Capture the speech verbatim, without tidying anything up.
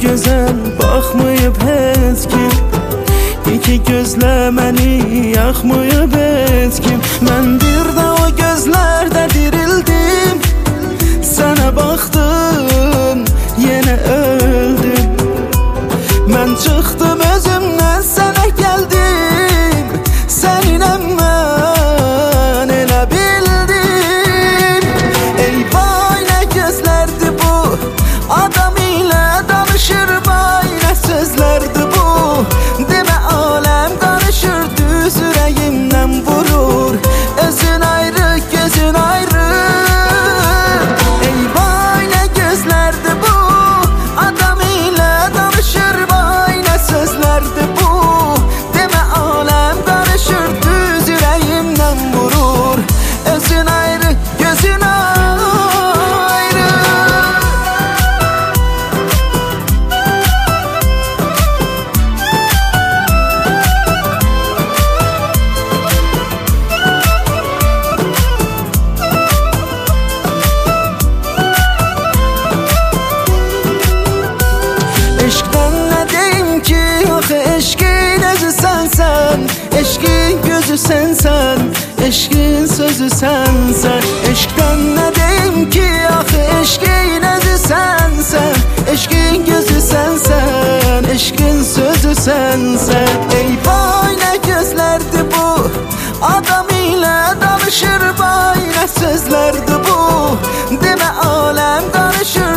gözəl baxmayıb heç kim. İki gözlə məni yaxmayıb heç kim. Mən bir də o gözlərdə dirildim, sənə baxdım, yenə öldüm. Mən çıxdım özümdən, sənə gəldim, səninlə mən elə bildim. Ey vay, nə gözlərdir bu, adam ilə danışır, vay nə sözlərdir bu. Demə aləm qarışır, düz ürəyimdən vurur, özün ayrı, gözün ayrı. Ey vay, nə gözlərdir bu, adam ilə danışır, vay nə sözlərdir bu. Demə aləm qarışır, düz ürəyimdən vurur, özün ayrı, gözün ayrı. Eşqdən nə deyim ki, axı eşqin özü sənsən, eşqin gözü sənsən, eşqin sözü sənsən. Eşqdən nə deyim ki, axı eşqin özü sənsən, eşqin gözü sənsən, eşqin sözü sənsən. Ey vay, nə gözlərdir bu, adam ilə danışır, vay nə sözlərdir bu. Demə aləm qarışır,